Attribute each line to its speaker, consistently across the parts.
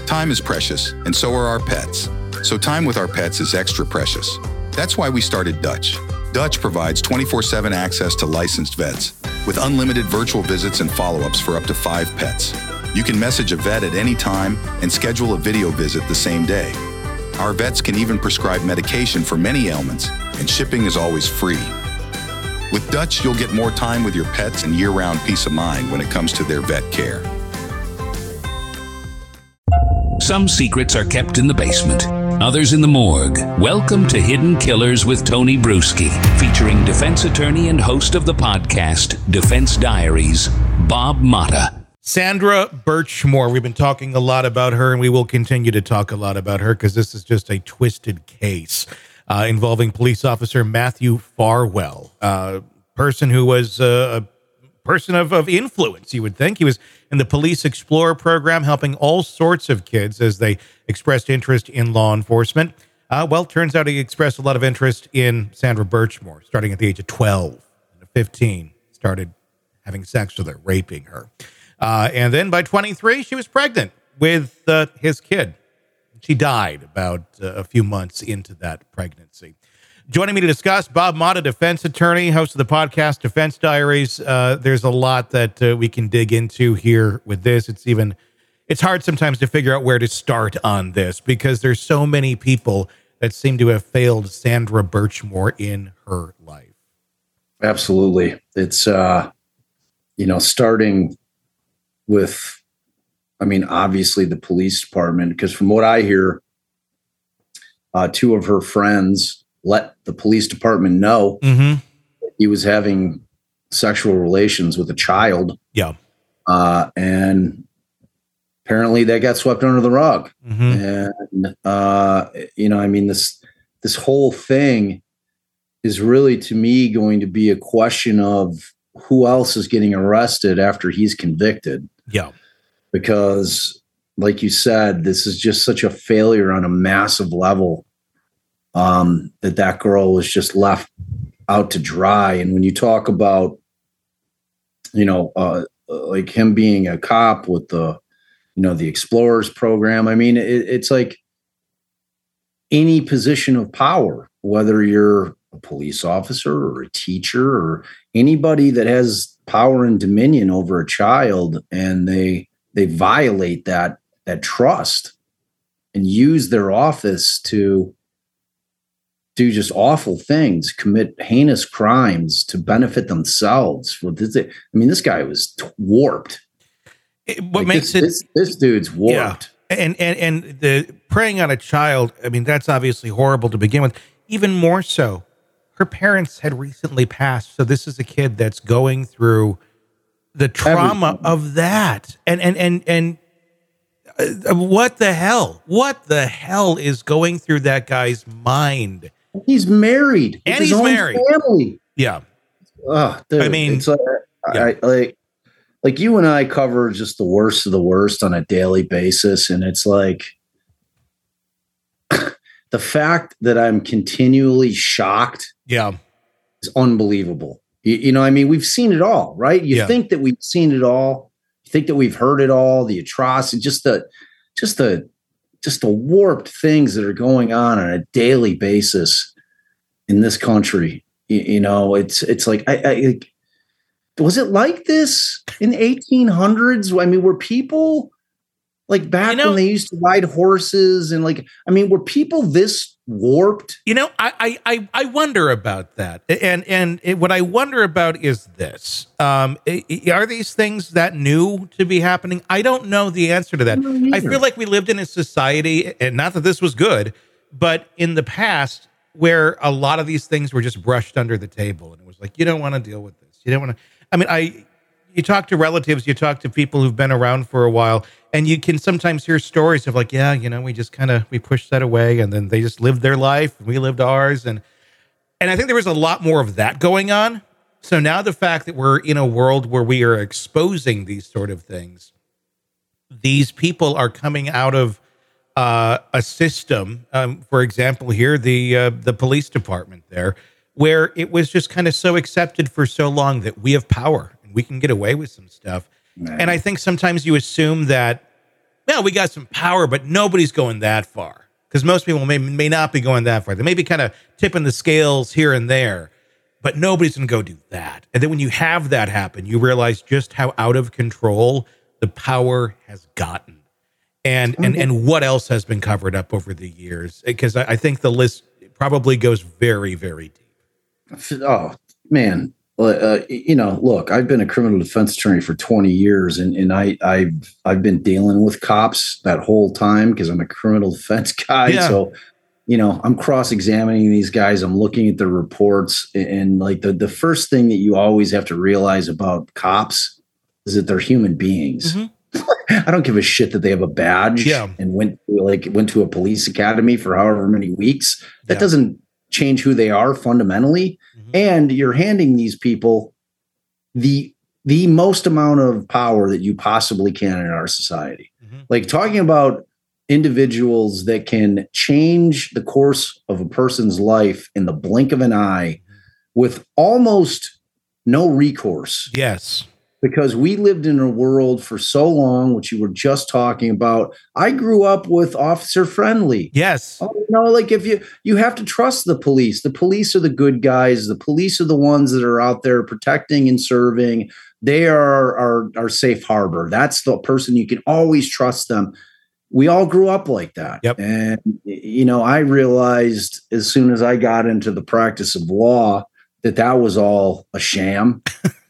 Speaker 1: Time is precious, and so are our pets. So time with our pets is extra precious. That's why we started Dutch. Dutch provides 24/7 access to licensed vets with unlimited virtual visits and follow-ups for up to 5 pets. You can message a vet at any time and schedule a video visit the same day. Our vets can even prescribe medication for many ailments, and shipping is always free. With Dutch, you'll get more time with your pets and year-round peace of mind when it comes to their vet care.
Speaker 2: Some secrets are kept in the basement, others in the morgue. Welcome to Hidden Killers with Tony Bruschi, featuring defense attorney and host of the podcast, Defense Diaries, Bob Motta.
Speaker 3: Sandra Birchmore, we've been talking a lot about her, and we will continue to talk a lot about her because this is just a twisted case involving police officer Matthew Farwell, a person who was a person of influence, you would think. He was in the Police Explorer program, helping all sorts of kids as they expressed interest in law enforcement. Turns out he expressed a lot of interest in Sandra Birchmore, starting at the age of 12. At 15, started having sex with her, raping her. And then by 23, she was pregnant with his kid. She died about a few months into that pregnancy. Joining me to discuss, Bob Motta, defense attorney, host of the podcast Defense Diaries. There's a lot that we can dig into here with this. It's hard sometimes to figure out where to start on this because there's so many people that seem to have failed Sandra Birchmore in her life.
Speaker 4: Absolutely. It's, starting with, obviously the police department, because from what I hear, 2 of her friends let the police department know he was having sexual relations with a child.
Speaker 3: Yeah.
Speaker 4: And apparently that got swept under the rug. And, this whole thing is really, to me, going to be a question of who else is getting arrested after he's convicted.
Speaker 3: Yeah.
Speaker 4: Because like you said, this is just such a failure on a massive level. That girl was just left out to dry. And when you talk about, like him being a cop with the Explorers program, it's like any position of power, whether you're a police officer or a teacher or anybody that has power and dominion over a child, and they violate that trust and use their office to do just awful things, commit heinous crimes to benefit themselves. This guy was warped. This dude's warped.
Speaker 3: Yeah. And the preying on a child, that's obviously horrible to begin with. Even more so, her parents had recently passed. So this is a kid that's going through the trauma of that. And what the hell? What the hell is going through that guy's mind?
Speaker 4: He's married.
Speaker 3: And he's married.
Speaker 4: Family.
Speaker 3: Yeah.
Speaker 4: Oh, dude, it's like you and I cover just the worst of the worst on a daily basis. And it's like the fact that I'm continually shocked.
Speaker 3: Yeah.
Speaker 4: Is unbelievable. We've seen it all, right? You think that we've seen it all. You think that we've heard it all, the atrocity, just the warped things that are going on a daily basis in this country. It's like, was it like this in the 1800s? Were people like back when they used to ride horses and were people this warped?
Speaker 3: I wonder about that. And what I wonder about is this. Are these things that new to be happening? I don't know the answer to that. I feel like we lived in a society, and not that this was good, but in the past where a lot of these things were just brushed under the table. And it was like, you don't want to deal with this. You don't want to, you talk to relatives, you talk to people who've been around for a while, and you can sometimes hear stories of like, we just we pushed that away, and then they just lived their life and we lived ours. And I think there was a lot more of that going on. So now the fact that we're in a world where we are exposing these sort of things, these people are coming out of a system, for example, here, the police department there, where it was just kind of so accepted for so long that we have power and we can get away with some stuff. Man. And I think sometimes you assume that yeah, we got some power, but nobody's going that far. Because most people may not be going that far. They may be kind of tipping the scales here and there, but nobody's going to go do that. And then when you have that happen, you realize just how out of control the power has gotten. And what else has been covered up over the years? Because I think the list probably goes very, very deep.
Speaker 4: Oh, man. Look, I've been a criminal defense attorney for 20 years, and I've been dealing with cops that whole time because I'm a criminal defense guy. Yeah. So, I'm cross-examining these guys. I'm looking at the reports, and like the first thing that you always have to realize about cops is that they're human beings. Mm-hmm. I don't give a shit that they have a badge and went to a police academy for however many weeks. That doesn't change who they are fundamentally. Mm-hmm. And you're handing these people the most amount of power that you possibly can in our society. Mm-hmm. Like talking about individuals that can change the course of a person's life in the blink of an eye with almost no recourse.
Speaker 3: Yes.
Speaker 4: Because we lived in a world for so long, which you were just talking about. I grew up with Officer Friendly.
Speaker 3: Yes.
Speaker 4: Like if you have to trust the police. The police are the good guys. The police are the ones that are out there protecting and serving. They are our safe harbor. That's the person you can always trust them. We all grew up like that.
Speaker 3: Yep.
Speaker 4: And, I realized as soon as I got into the practice of law that was all a sham.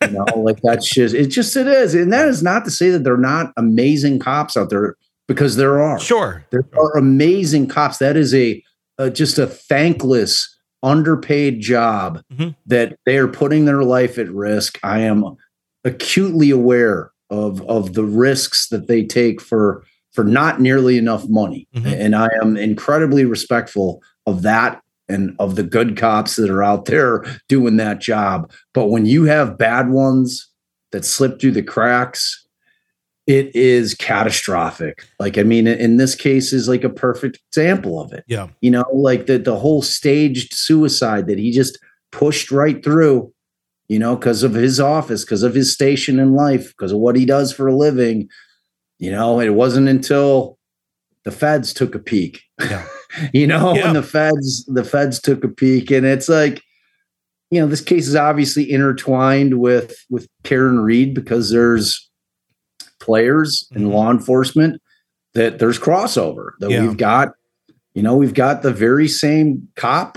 Speaker 4: That's just it is. And that is not to say that they're not amazing cops out there, because there are.
Speaker 3: Sure.
Speaker 4: There are amazing cops. That is just a thankless, underpaid job that they are putting their life at risk. I am acutely aware of the risks that they take for not nearly enough money. Mm-hmm. And I am incredibly respectful of that and of the good cops that are out there doing that job. But when you have bad ones that slip through the cracks, it is catastrophic. In this case is like a perfect example of it.
Speaker 3: Yeah.
Speaker 4: Like the whole staged suicide that he just pushed right through, because of his office, because of his station in life, because of what he does for a living. It wasn't until the feds took a peek.
Speaker 3: Yeah.
Speaker 4: When the feds took a peek, and it's like, this case is obviously intertwined with Karen Read, because there's players in law enforcement that there's crossover that we've got the very same cop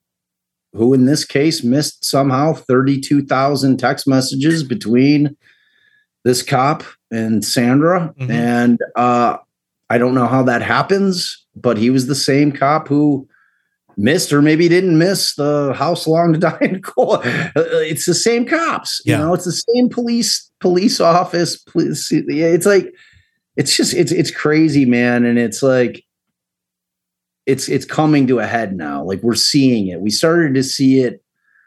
Speaker 4: who in this case missed somehow 32,000 text messages between this cop and Sandra. Mm-hmm. And, I don't know how that happens, but he was the same cop who missed, or maybe didn't miss, the How Long to Die in Court. It's the same cops, it's the same police office. Police, it's like, it's crazy, man. And it's like, it's coming to a head now. Like we're seeing it. We started to see it.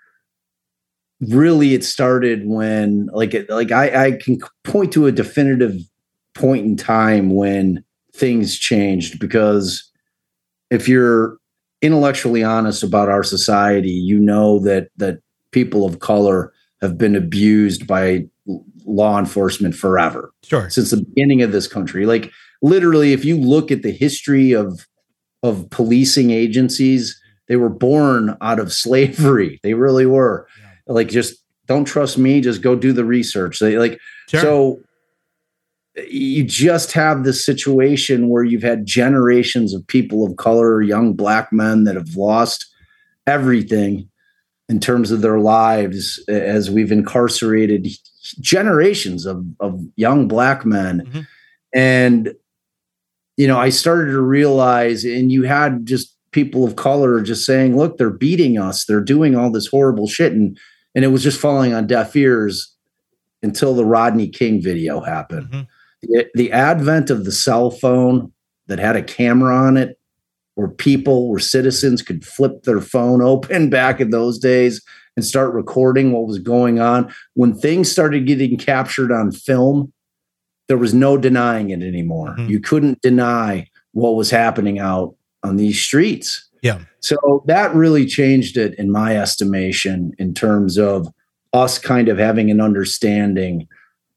Speaker 4: Really, it started when I can point to a definitive point in time when things changed, because if you're intellectually honest about our society, that people of color have been abused by law enforcement forever.
Speaker 3: Sure.
Speaker 4: Since the beginning of this country. Like literally, if you look at the history of policing agencies, they were born out of slavery. They really were. Yeah. Like, just don't trust me, just go do the research. So you just have this situation where you've had generations of people of color, young black men that have lost everything in terms of their lives, as we've incarcerated generations of young black men. Mm-hmm. And, I started to realize, and you had just people of color just saying, look, they're beating us. They're doing all this horrible shit. And it was just falling on deaf ears until the Rodney King video happened. Mm-hmm. The advent of the cell phone that had a camera on it, where citizens could flip their phone open back in those days and start recording what was going on. When things started getting captured on film, there was no denying it anymore. Mm-hmm. You couldn't deny what was happening out on these streets.
Speaker 3: Yeah.
Speaker 4: So that really changed it, in my estimation, in terms of us kind of having an understanding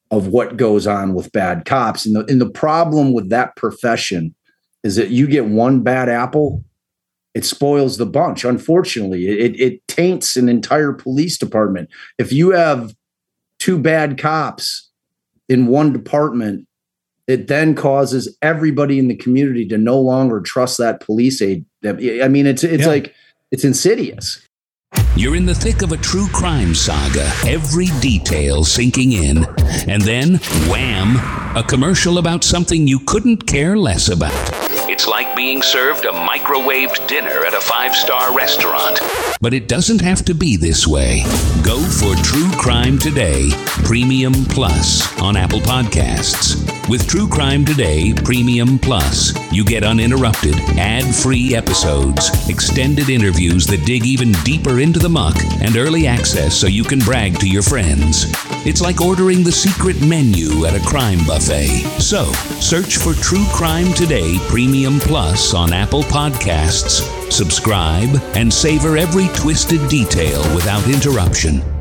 Speaker 4: of what goes on with bad cops. And the problem with that profession is that you get one bad apple, it spoils the bunch. Unfortunately, it taints an entire police department. If you have two bad cops in one department, it then causes everybody in the community to no longer trust that police aid. I mean, it's like, it's insidious.
Speaker 2: You're in the thick of a true crime saga, every detail sinking in, and then, wham, a commercial about something you couldn't care less about. It's like being served a microwaved dinner at a 5-star restaurant. But it doesn't have to be this way. Go for True Crime Today Premium Plus on Apple Podcasts. With True Crime Today Premium Plus, you get uninterrupted, ad-free episodes, extended interviews that dig even deeper into the muck, and early access so you can brag to your friends. It's like ordering the secret menu at a crime buffet. So, search for True Crime Today Premium Plus on Apple Podcasts, subscribe, and savor every twisted detail without interruption.